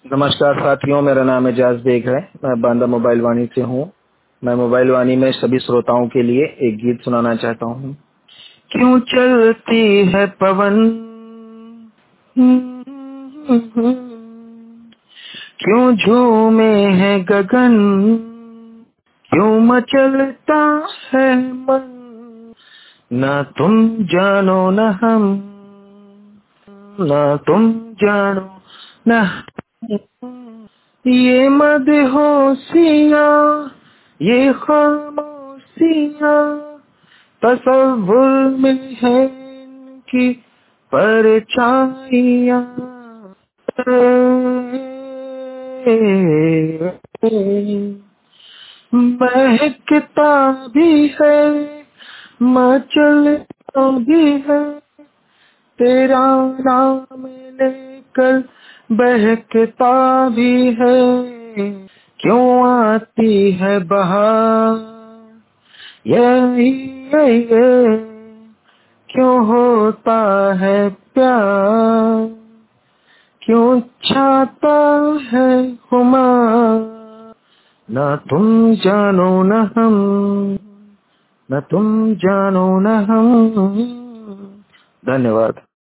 नमस्कार साथियों, मेरा नाम एजाज बेग है। मैं बांदा मोबाइल वाणी से हूँ। मैं मोबाइल वाणी में सभी श्रोताओं के लिए एक गीत सुनाना चाहता हूँ। क्यों चलती है पवन, क्यों झूमे है गगन, क्यों मचलता है मन, ना तुम जानो न हम, ना तुम जानो न ये मदहोशियाँ, ये खामोशियाँ तसव्वुर में है इनकी परछाइयाँ। महकता भी है, मचलता भी है, तेरा नाम लेकर बहकता भी है। क्यों आती है बहार, ये क्यों होता है प्यार, क्यों छाता है खुमार, ना तुम जानो न हम, न तुम जानो न हम। धन्यवाद।